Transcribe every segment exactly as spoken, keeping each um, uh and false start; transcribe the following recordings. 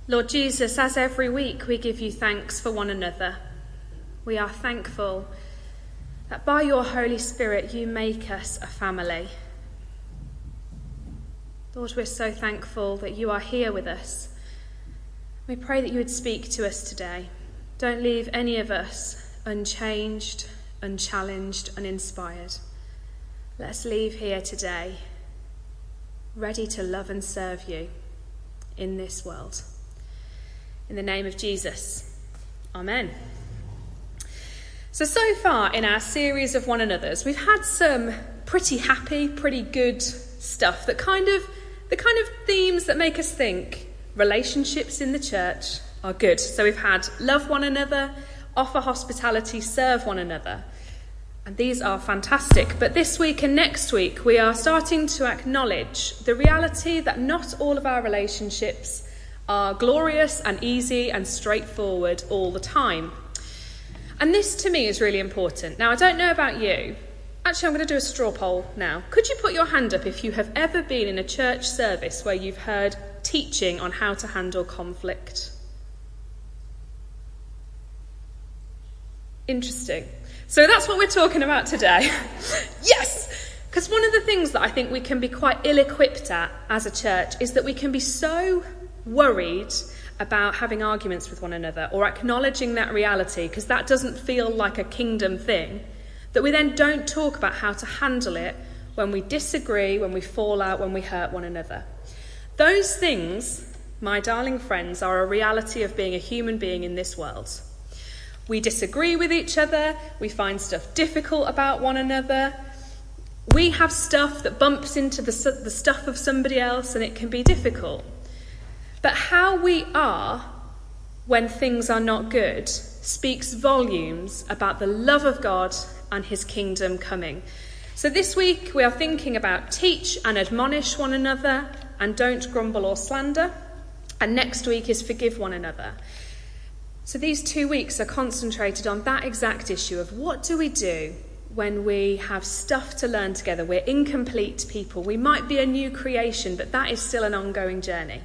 Lord Jesus, as every week we give you thanks for one another. We are thankful that by your Holy Spirit you make us a family. Lord, we're so thankful that you are here with us. We pray that you would speak to us today. Don't leave any of us unchanged, unchallenged, uninspired. Let's leave here today ready to love and serve you in this world. In the name of Jesus, amen. So, so far in our series of one another's, we've had some pretty happy, pretty good stuff that kind of, the kind of themes that make us think relationships in the church are good. So we've had love one another, offer hospitality, serve one another. And these are fantastic. But this week and next week, we are starting to acknowledge the reality that not all of our relationships are glorious and easy and straightforward all the time. And this to me is really important. Now, I don't know about you. Actually, I'm going to do a straw poll now. Could you put your hand up if you have ever been in a church service where you've heard teaching on how to handle conflict? Interesting. So that's what we're talking about today. Yes! Because one of the things that I think we can be quite ill-equipped at as a church is that we can be so worried about having arguments with one another or acknowledging that reality, because that doesn't feel like a kingdom thing, that we then don't talk about how to handle it when we disagree, when we fall out, when we hurt one another. Those things, my darling friends, are a reality of being a human being in this world. We disagree with each other, we find stuff difficult about one another, we have stuff that bumps into the, the stuff of somebody else, and it can be difficult. But how we are when things are not good speaks volumes about the love of God and his kingdom coming. So this week we are thinking about teach and admonish one another and don't grumble or slander. And next week is forgive one another. So these two weeks are concentrated on that exact issue of what do we do when we have stuff to learn together. We're incomplete people. We might be a new creation, but that is still an ongoing journey.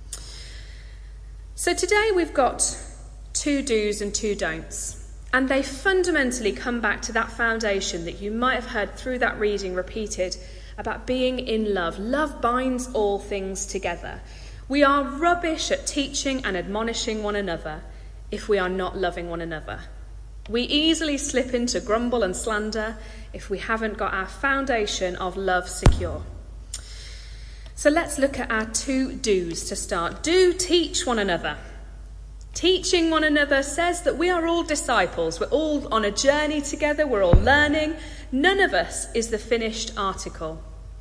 So today we've got two do's and two don'ts, and they fundamentally come back to that foundation that you might have heard through that reading repeated about being in love. Love binds all things together. We are rubbish at teaching and admonishing one another if we are not loving one another. We easily slip into grumble and slander if we haven't got our foundation of love secure. So let's look at our two do's to start. Do teach one another. Teaching one another says that we are all disciples. We're all on a journey together. We're all learning. None of us is the finished article.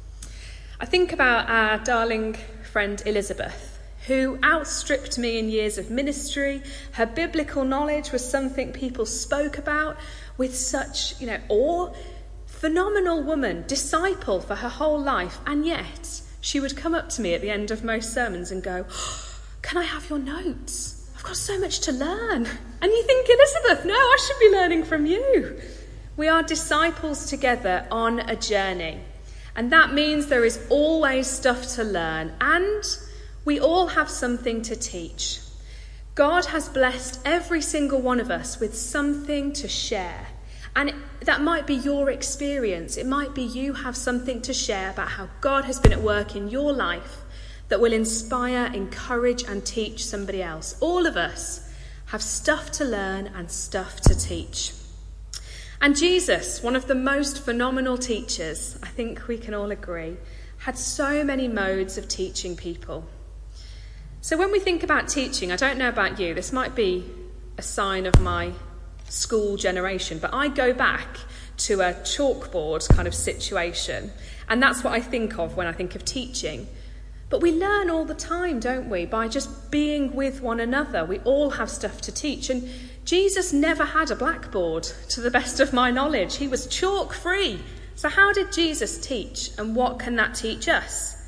I think about our darling friend Elizabeth, who outstripped me in years of ministry. Her biblical knowledge was something people spoke about with such, you know, awe. Phenomenal woman, disciple for her whole life, and yet she would come up to me at the end of most sermons and go, oh, can I have your notes? I've got so much to learn. And you think, Elizabeth, no, I should be learning from you. We are disciples together on a journey. And that means there is always stuff to learn. And we all have something to teach. God has blessed every single one of us with something to share. And that might be your experience. It might be you have something to share about how God has been at work in your life that will inspire, encourage, and teach somebody else. All of us have stuff to learn and stuff to teach. And Jesus, one of the most phenomenal teachers, I think we can all agree, had so many modes of teaching people. So when we think about teaching, I don't know about you, this might be a sign of my school generation, but I go back to a chalkboard kind of situation, and that's what I think of when I think of teaching. But we learn all the time, don't we, by just being with one another. We all have stuff to teach, and Jesus never had a blackboard, to the best of my knowledge. He was chalk free. So how did Jesus teach, and what can that teach us?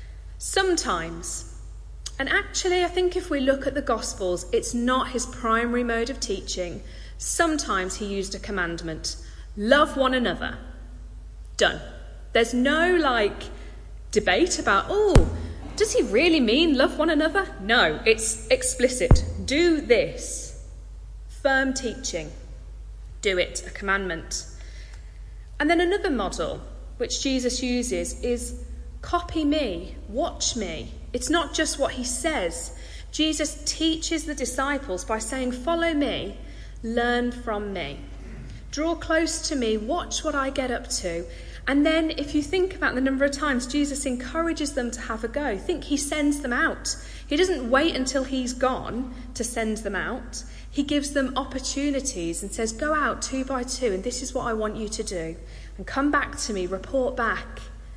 Sometimes, and actually I think if we look at the Gospels, it's not his primary mode of teaching. Sometimes he used a commandment. Love one another. Done. There's no like debate about, oh, does he really mean love one another? No, it's explicit. Do this. Firm teaching. Do it, a commandment. And then another model which Jesus uses is copy me, watch me. It's not just what he says. Jesus teaches the disciples by saying, follow me, learn from me. Draw close to me, watch what I get up to. And then if you think about the number of times Jesus encourages them to have a go, think he sends them out. He doesn't wait until he's gone to send them out. He gives them opportunities and says, go out two by two, and this is what I want you to do. And come back to me, report back.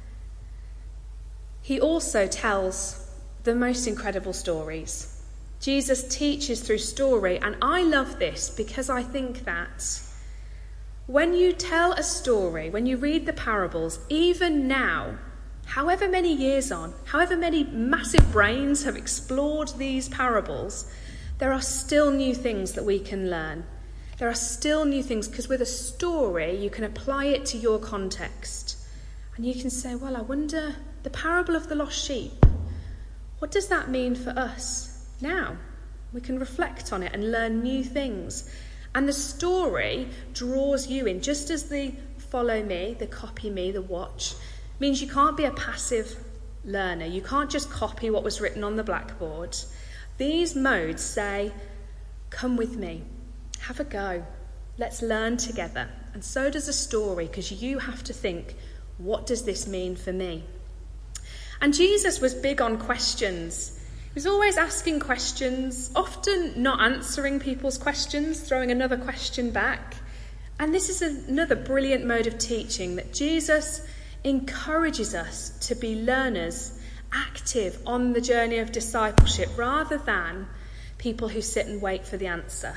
He also tells the most incredible stories. Jesus teaches through story, and I love this because I think that when you tell a story, when you read the parables, even now, however many years on, however many massive brains have explored these parables, there are still new things that we can learn. There are still new things, because with a story, you can apply it to your context. And you can say, well, I wonder, the parable of the lost sheep, what does that mean for us now? We can reflect on it and learn new things. And the story draws you in, just as the follow me, the copy me, the watch, means you can't be a passive learner. You can't just copy what was written on the blackboard. These modes say, come with me, have a go, let's learn together. And so does a story, because you have to think, what does this mean for me? And Jesus was big on questions. He was always asking questions, often not answering people's questions, throwing another question back. And this is another brilliant mode of teaching, that Jesus encourages us to be learners, active on the journey of discipleship, rather than people who sit and wait for the answer.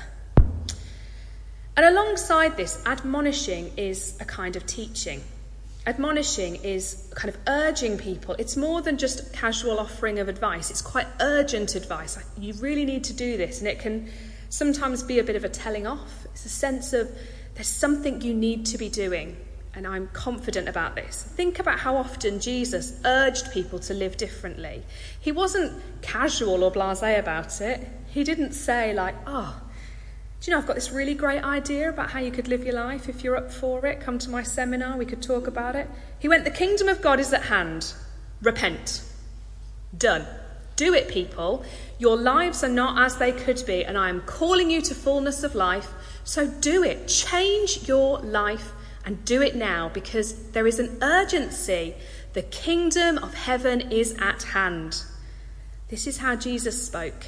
And alongside this, admonishing is a kind of teaching. Admonishing is kind of urging people. It's more than just casual offering of advice. It's quite urgent advice. Like, you really need to do this. And it can sometimes be a bit of a telling off. It's a sense of there's something you need to be doing. And I'm confident about this. Think about how often Jesus urged people to live differently. He wasn't casual or blasé about it. He didn't say like, oh, do you know, I've got this really great idea about how you could live your life. If you're up for it, come to my seminar, we could talk about it. He went, the kingdom of God is at hand. Repent. Done. Do it, people. Your lives are not as they could be, and I am calling you to fullness of life. So do it. Change your life and do it now, because there is an urgency. The kingdom of heaven is at hand. This is how Jesus spoke.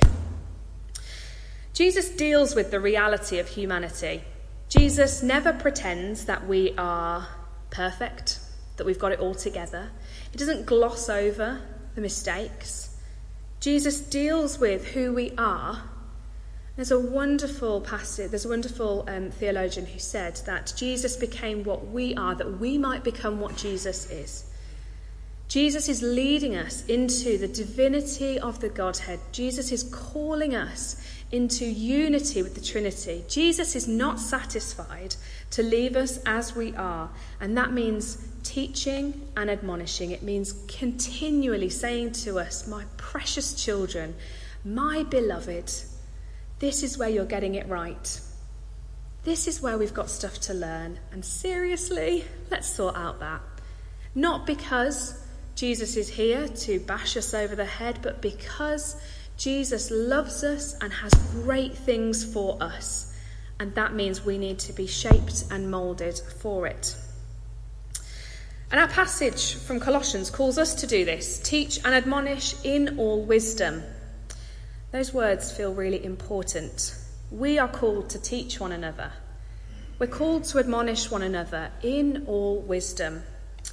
Jesus deals with the reality of humanity. Jesus never pretends that we are perfect, that we've got it all together. He doesn't gloss over the mistakes. Jesus deals with who we are. There's a wonderful passage, there's a wonderful um, theologian who said that Jesus became what we are, that we might become what Jesus is. Jesus is leading us into the divinity of the Godhead. Jesus is calling us into unity with the Trinity. Jesus is not satisfied to leave us as we are, and that means teaching and admonishing. It means continually saying to us, my precious children, my beloved, this is where you're getting it right. This is where we've got stuff to learn, and seriously, let's sort out that. Not because Jesus is here to bash us over the head, but because Jesus loves us and has great things for us, and that means we need to be shaped and moulded for it. And our passage from Colossians calls us to do this: teach and admonish in all wisdom. Those words feel really important. We are called to teach one another. We're called to admonish one another in all wisdom.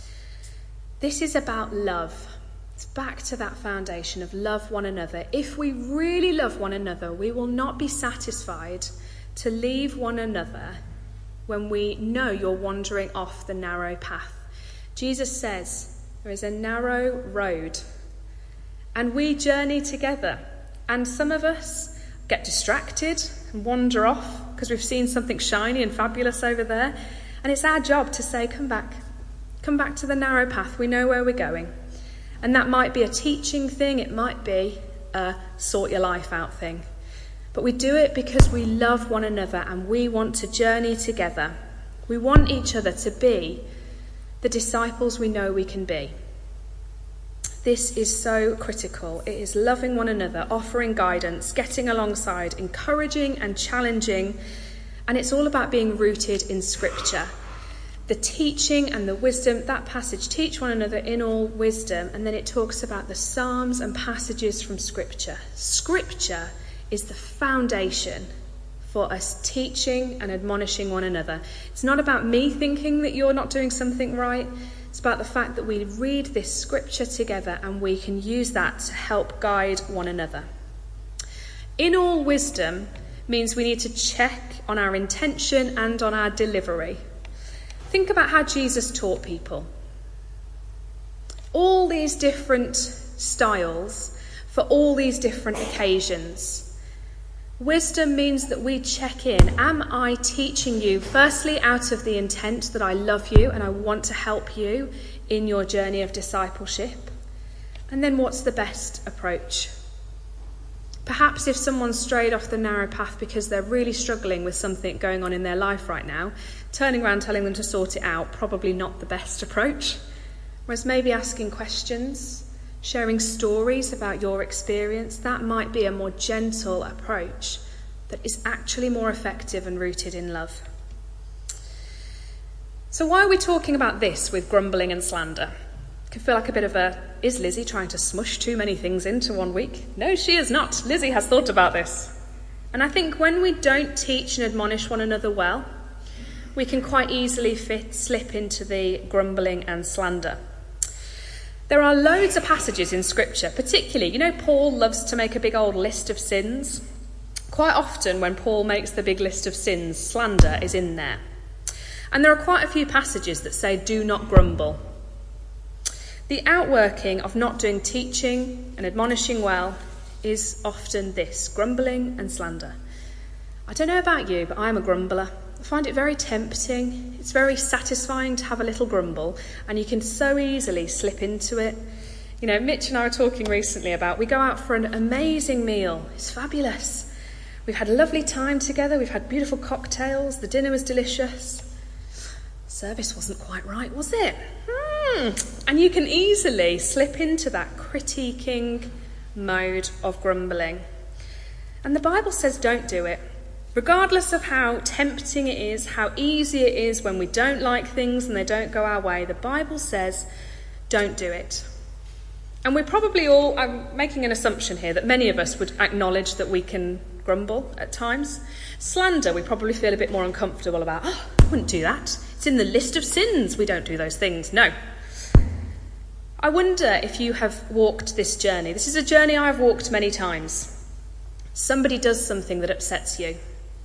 This is about love. It's back to that foundation of love one another. If we really love one another, we will not be satisfied to leave one another when we know you're wandering off the narrow path. Jesus says there is a narrow road, and we journey together. And some of us get distracted and wander off because we've seen something shiny and fabulous over there. And it's our job to say, come back, come back to the narrow path. We know where we're going. And that might be a teaching thing, it might be a sort your life out thing. But we do it because we love one another and we want to journey together. We want each other to be the disciples we know we can be. This is so critical. It is loving one another, offering guidance, getting alongside, encouraging and challenging. And it's all about being rooted in Scripture. The teaching and the wisdom, that passage, teach one another in all wisdom. And then it talks about the Psalms and passages from Scripture. Scripture is the foundation for us teaching and admonishing one another. It's not about me thinking that you're not doing something right. It's about the fact that we read this Scripture together and we can use that to help guide one another. In all wisdom means we need to check on our intention and on our delivery. Think about how Jesus taught people. All these different styles for all these different occasions. Wisdom means that we check in. Am I teaching you, firstly, out of the intent that I love you and I want to help you in your journey of discipleship? And then what's the best approach? Perhaps if someone's strayed off the narrow path because they're really struggling with something going on in their life right now, turning around telling them to sort it out, probably not the best approach. Whereas maybe asking questions, sharing stories about your experience, that might be a more gentle approach that is actually more effective and rooted in love. So why are we talking about this with grumbling and slander? It can feel like a bit of a, is Lizzie trying to smush too many things into one week? No, she is not. Lizzie has thought about this. And I think when we don't teach and admonish one another well, we can quite easily fit, slip into the grumbling and slander. There are loads of passages in Scripture, particularly, you know, Paul loves to make a big old list of sins. Quite often when Paul makes the big list of sins, slander is in there. And there are quite a few passages that say, do not grumble. The outworking of not doing teaching and admonishing well is often this, grumbling and slander. I don't know about you, but I'm a grumbler. I find it very tempting. It's very satisfying to have a little grumble, and you can so easily slip into it. You know, Mitch and I were talking recently about, we go out for an amazing meal. It's fabulous. We've had a lovely time together. We've had beautiful cocktails. The dinner was delicious. Service wasn't quite right, was it? Hmm. And you can easily slip into that critiquing mode of grumbling. And the Bible says don't do it. Regardless of how tempting it is, how easy it is when we don't like things and they don't go our way, the Bible says don't do it. And we're probably all, I'm making an assumption here that many of us would acknowledge that we can grumble at times. Slander, we probably feel a bit more uncomfortable about. Oh, I wouldn't do that. It's in the list of sins. We don't do those things. No. I wonder if you have walked this journey. This is a journey I've walked many times. Somebody does something that upsets you.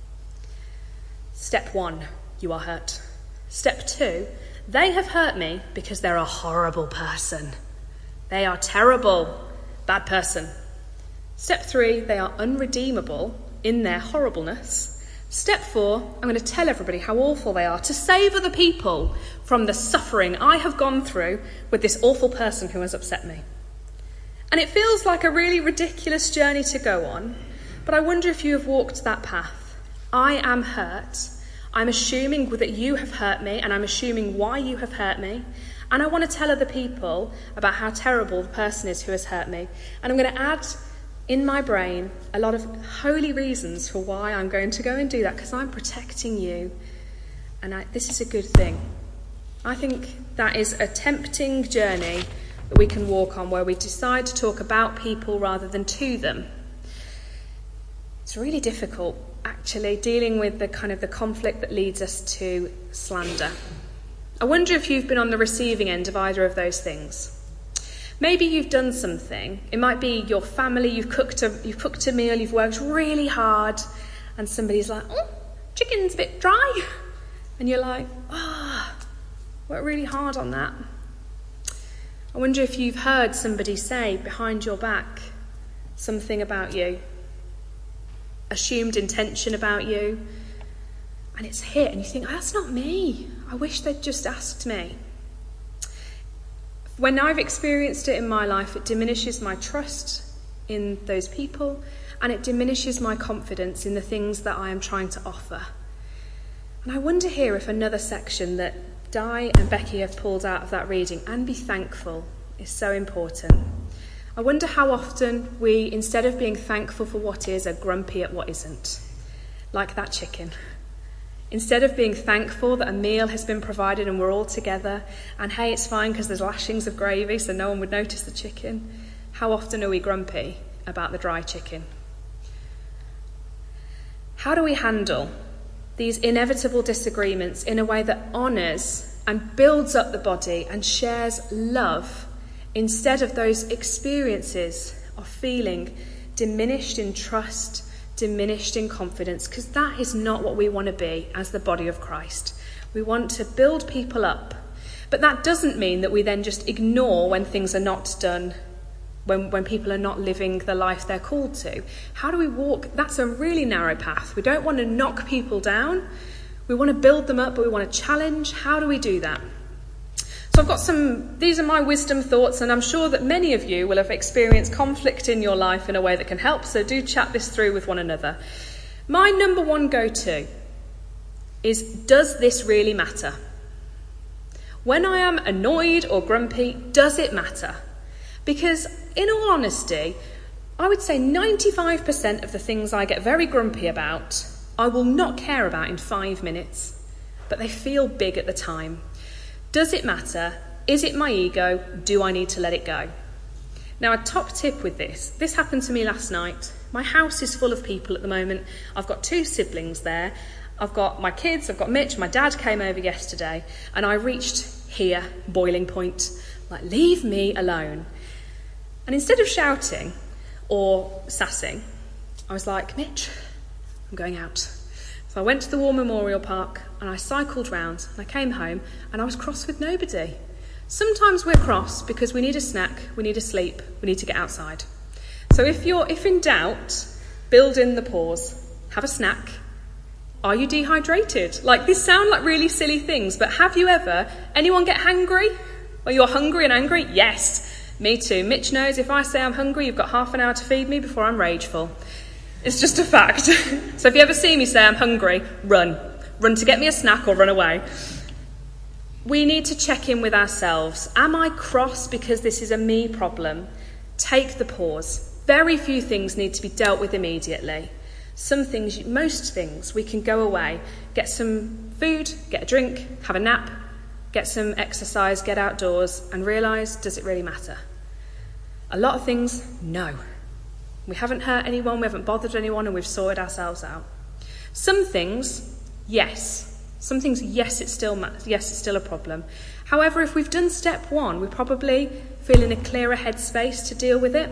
Step one, you are hurt. Step two, they have hurt me because they're a horrible person. They are terrible, bad person. Step three, they are unredeemable in their horribleness. Step four, I'm going to tell everybody how awful they are to save other people from the suffering I have gone through with this awful person who has upset me. And it feels like a really ridiculous journey to go on, but I wonder if you have walked that path. I am hurt. I'm assuming that you have hurt me, and I'm assuming why you have hurt me. And I want to tell other people about how terrible the person is who has hurt me. And I'm going to add in my brain a lot of holy reasons for why I'm going to go and do that, because I'm protecting you. And I, this is a good thing. I think that is a tempting journey that we can walk on, where we decide to talk about people rather than to them. It's really difficult, actually, dealing with the kind of the conflict that leads us to slander. I wonder if you've been on the receiving end of either of those things. Maybe you've done something. It might be your family, you've cooked a, you've cooked a meal, you've worked really hard, and somebody's like, oh, chicken's a bit dry. And you're like, ah, oh, worked really hard on that. I wonder if you've heard somebody say behind your back something about you, assumed intention about you, and it's hit and you think, oh, that's not me. I wish they'd just asked me. When I've experienced it in my life, it diminishes my trust in those people, and it diminishes my confidence in the things that I am trying to offer. And I wonder here if another section that Di and Becky have pulled out of that reading, and be thankful, is so important. I wonder how often we, instead of being thankful for what is, are grumpy at what isn't. Like that chicken. Instead of being thankful that a meal has been provided and we're all together, and hey, it's fine because there's lashings of gravy so no one would notice the chicken, how often are we grumpy about the dry chicken? How do we handle these inevitable disagreements in a way that honours and builds up the body and shares love, instead of those experiences of feeling diminished in trust, diminished in confidence? Because that is not what we want to be as the body of Christ. We want to build people up. But that doesn't mean that we then just ignore when things are not done, when, when people are not living the life they're called to. How do we walk? That's a really narrow path. We don't want to knock people down. We want to build them up, but we want to challenge. How do we do that? So I've got some, these are my wisdom thoughts, and I'm sure that many of you will have experienced conflict in your life in a way that can help, so do chat this through with one another. My number one go-to is, does this really matter? When I am annoyed or grumpy, does it matter? Because in all honesty, I would say ninety-five percent of the things I get very grumpy about, I will not care about in five minutes, but they feel big at the time. Does it matter? Is it my ego? Do I need to let it go? Now, a top tip with this, this happened to me last night. My house is full of people at the moment. I've got two siblings there. I've got my kids, I've got Mitch, my dad came over yesterday, and I reached here, boiling point, like, leave me alone. And instead of shouting or sassing, I was like, Mitch, I'm going out. So I went to the War Memorial Park and I cycled round and I came home and I was cross with nobody. Sometimes we're cross because we need a snack, we need a sleep, we need to get outside. So if you're, if in doubt, build in the pause, have a snack. Are you dehydrated? Like, these sound like really silly things, but have you ever, anyone get hangry? Or you're hungry and angry? Yes, me too. Mitch knows if I say I'm hungry, you've got half an hour to feed me before I'm rageful. It's just a fact. So if you ever see me say I'm hungry, run. Run to get me a snack or run away. We need to check in with ourselves. Am I cross because this is a me problem? Take the pause. Very few things need to be dealt with immediately. Some things, most things, we can go away, get some food, get a drink, have a nap, get some exercise, get outdoors, and realise, does it really matter? A lot of things, no. We haven't hurt anyone, we haven't bothered anyone, and we've sorted ourselves out. Some things, yes. Some things, yes, it's still ma- yes, it's still a problem. However, if we've done step one, we probably feel in a clearer headspace to deal with it.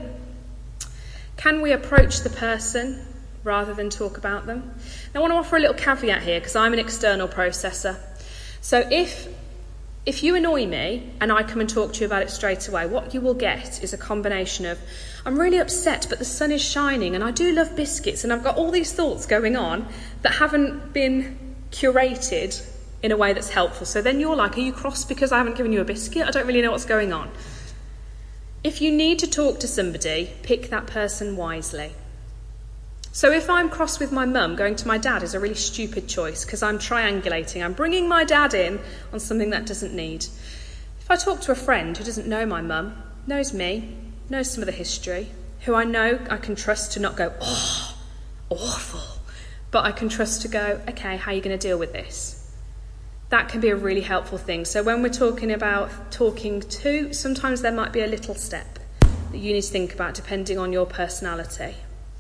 Can we approach the person rather than talk about them? Now, I want to offer a little caveat here because I'm an external processor. So if If you annoy me and I come and talk to you about it straight away, what you will get is a combination of, I'm really upset, but the sun is shining and I do love biscuits and I've got all these thoughts going on that haven't been curated in a way that's helpful. So then you're like, are you cross because I haven't given you a biscuit? I don't really know what's going on. If you need to talk to somebody, pick that person wisely. So if I'm cross with my mum, going to my dad is a really stupid choice because I'm triangulating. I'm bringing my dad in on something that doesn't need. If I talk to a friend who doesn't know my mum, knows me, knows some of the history, who I know I can trust to not go, oh, awful, but I can trust to go, okay, how are you going to deal with this? That can be a really helpful thing. So when we're talking about talking to, sometimes there might be a little step that you need to think about depending on your personality.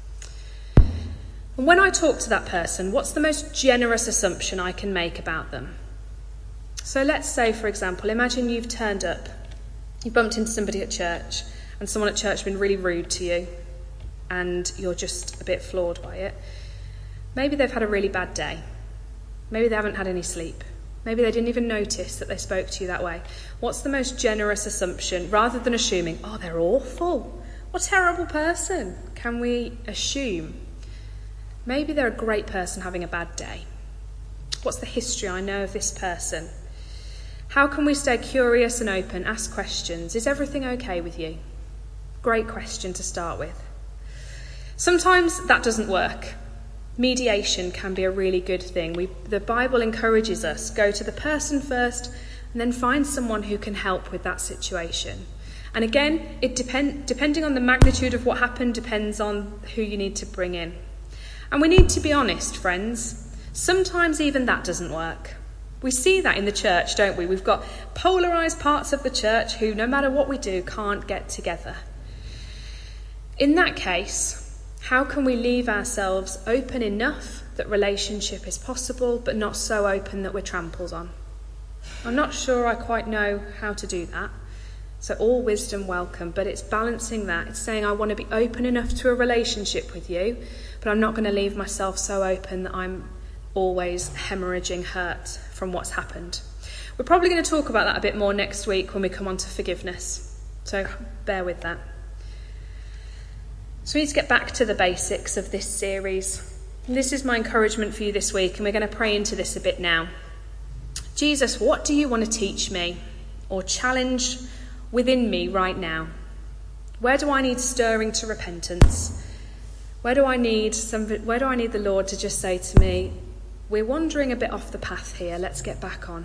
And when I talk to that person, what's the most generous assumption I can make about them? So let's say, for example, imagine you've turned up, you bumped into somebody at church, and someone at church has been really rude to you, and you're just a bit floored by it. Maybe they've had a really bad day. Maybe they haven't had any sleep. Maybe they didn't even notice that they spoke to you that way. What's the most generous assumption? Rather than assuming, oh, they're awful, what a terrible person, can we assume? Maybe they're a great person having a bad day. What's the history I know of this person? How can we stay curious and open, ask questions? Is everything okay with you? Great question to start with. Sometimes that doesn't work. Mediation can be a really good thing. We, the Bible encourages us, go to the person first and then find someone who can help with that situation. And again, it depend, depending on the magnitude of what happened, depends on who you need to bring in. And we need to be honest, friends. Sometimes even that doesn't work. We see that in the church, don't we? We've got polarised parts of the church who, no matter what we do, can't get together. In that case, how can we leave ourselves open enough that relationship is possible, but not so open that we're trampled on? I'm not sure I quite know how to do that. So all wisdom welcome, but it's balancing that. It's saying I want to be open enough to a relationship with you, but I'm not going to leave myself so open that I'm always hemorrhaging hurt from what's happened. We're probably going to talk about that a bit more next week when we come on to forgiveness. So bear with that. So we need to get back to the basics of this series. And this is my encouragement for you this week, and we're going to pray into this a bit now. Jesus, what do you want to teach me or challenge within me right now? Where do I need stirring to repentance? Where do I need some? Where do I need the Lord to just say to me, we're wandering a bit off the path here, let's get back on.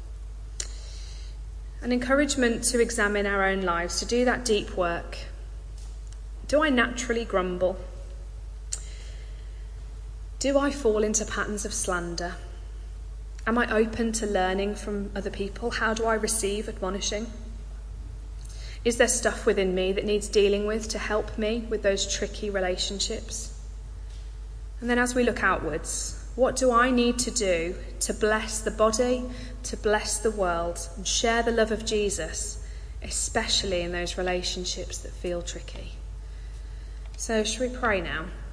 An encouragement to examine our own lives, to do that deep work. Do I naturally grumble? Do I fall into patterns of slander? Am I open to learning from other people? How do I receive admonishing? Is there stuff within me that needs dealing with to help me with those tricky relationships? And then as we look outwards, what do I need to do to bless the body, to bless the world, and share the love of Jesus, especially in those relationships that feel tricky? So, shall we pray now?